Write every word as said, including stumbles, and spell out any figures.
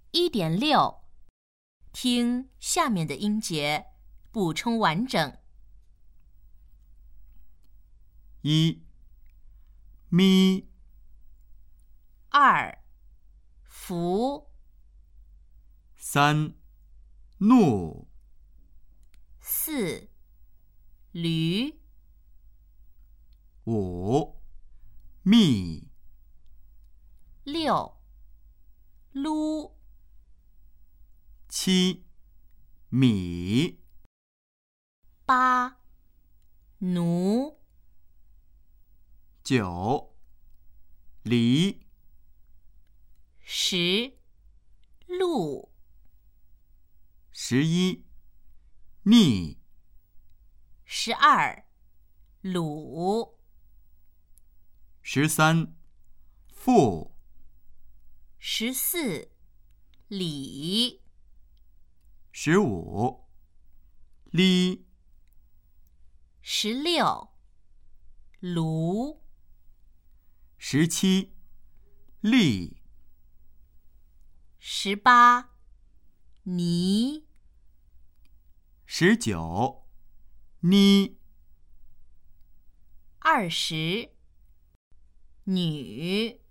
一点六，听下面的音节，补充完整。 一咪， 二福， 三怒， 四驴， 五蜜， 六撸， 七米， 八奴， 九梨， 十鹿， 十一逆， 十二鲁， 十三负， 十四里， 十五哩， 十六卢， 十七粒， 十八泥， 十九妮， 二十女。